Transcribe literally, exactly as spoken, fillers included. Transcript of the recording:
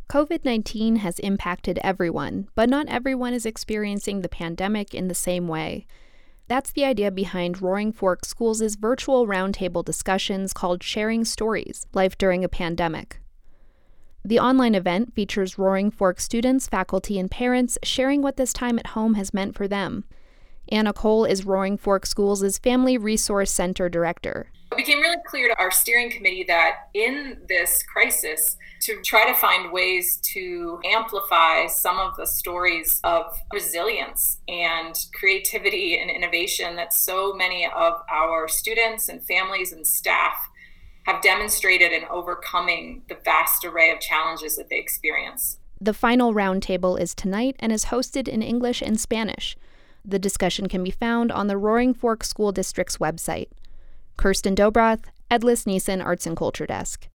COVID nineteen has impacted everyone, but not everyone is experiencing the pandemic in the same way. That's the idea behind Roaring Fork Schools' virtual roundtable discussions called Sharing Stories: Life During a Pandemic. The online event features Roaring Fork students, faculty, and parents sharing what this time at home has meant for them. Anna Cole is Roaring Fork Schools' Family Resource Center director. It became really clear to our steering committee that in this crisis, to try to find ways to amplify some of the stories of resilience and creativity and innovation that so many of our students and families and staff have demonstrated in overcoming the vast array of challenges that they experience. The final roundtable is tonight and is hosted in English and Spanish. The discussion can be found on the Roaring Fork School District's website. Kirsten Dobroth, Edlis Neeson Arts and Culture Desk.